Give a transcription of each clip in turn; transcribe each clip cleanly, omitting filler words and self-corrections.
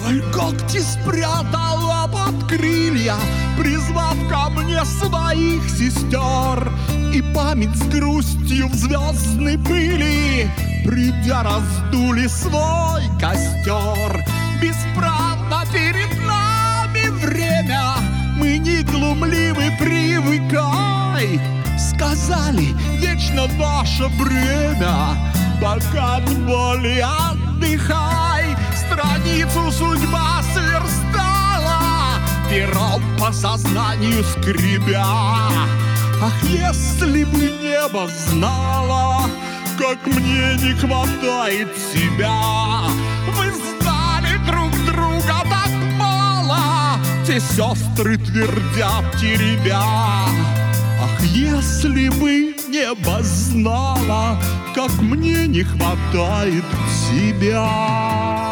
Вдоль когти спрятала под крылья, призвав ко мне своих сестер. И память с грустью в звездной пыли, придя, раздули свой костер. Бесправно перед нами время, мы не глумливы, привыкай. Сказали, вечно наше бремя, пока от боли отдыхай. Страницу судьба сверстала, пером по сознанию скребя. Ах, если бы небо знало, как мне не хватает тебя. Вы знали друг друга так мало, те сестры твердят теребя. Ах, если бы небо знало, как мне не хватает тебя.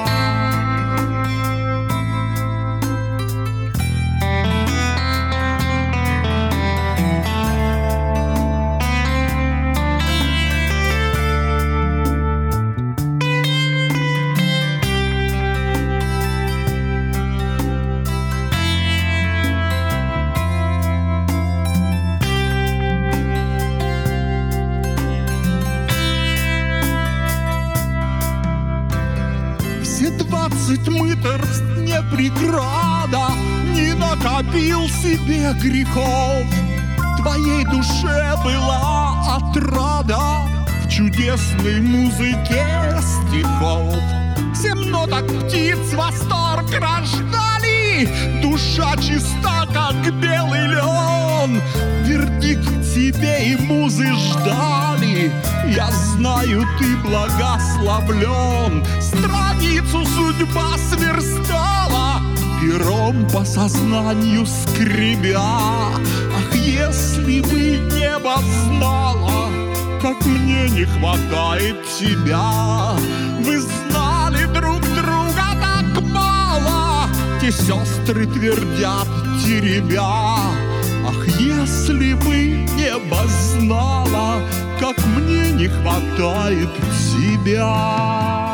Все 20 мытарств не преграда, не накопил себе грехов. Твоей душе была отрада в чудесной музыке стихов. 7 ноток птиц восторг рождали, душа чиста, как белый лен. Вердикт тебе и музы ждали, я знаю, ты благословлен. Страницу судьба сверстала, пером по сознанию скребя. Ах, если бы небо знало, как мне не хватает тебя. Вы знали друг друга так мало, те сестры твердят теребя. Ах, если бы небо знало, как мне не хватает тебя.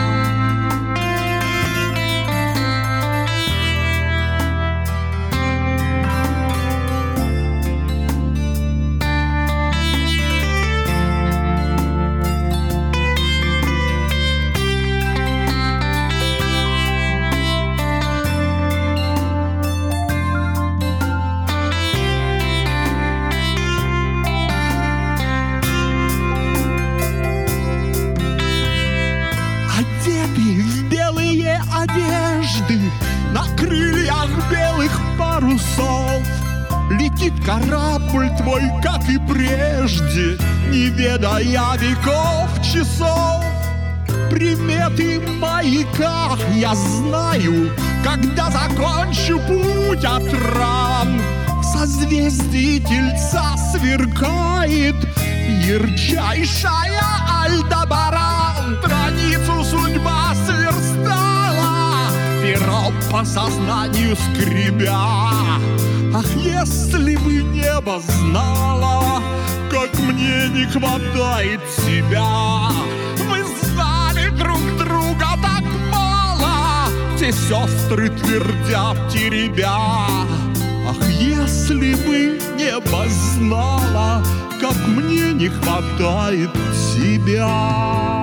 В белые одежды, на крыльях белых парусов, летит корабль твой, как и прежде, не ведая веков, часов. Приметы маяка я знаю, когда закончу путь от ран. В созвездии Тельца сверкает ярчайшая Альдебаран. Страницу судьба сверстала, пером по сознанию скребя. Ах, если бы небо знало, как мне не хватает тебя. Вы знали друг друга так мало, те сестры твердят теребя. Ах, если бы небо знало, как мне не хватает тебя.